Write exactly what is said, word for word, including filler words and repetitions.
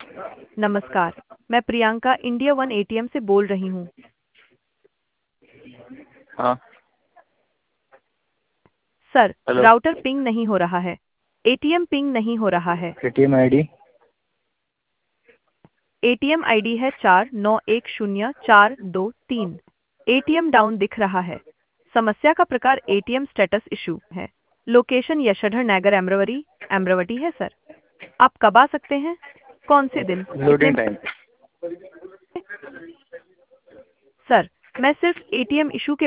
नमस्कार, मैं Priyanka India one ATM से बोल रही हूँ। हाँ। Sir, hello. राउटर पिंग नहीं हो रहा है। एटीएम पिंग नहीं हो रहा है। Paytm ID. एटीएम आईडी है चार नौ एक शून्य चार दो तीन। एटीएम डाउन दिख रहा है। समस्या का प्रकार एटीएम स्टेटस इशू है। लोकेशन यशोधर नगर अमरावती अमरावती है सर। आप कब आ सकते हैं? कौन से दिन? कितने? Loading time. सर, मैं सिर्फ एटीएम इशू के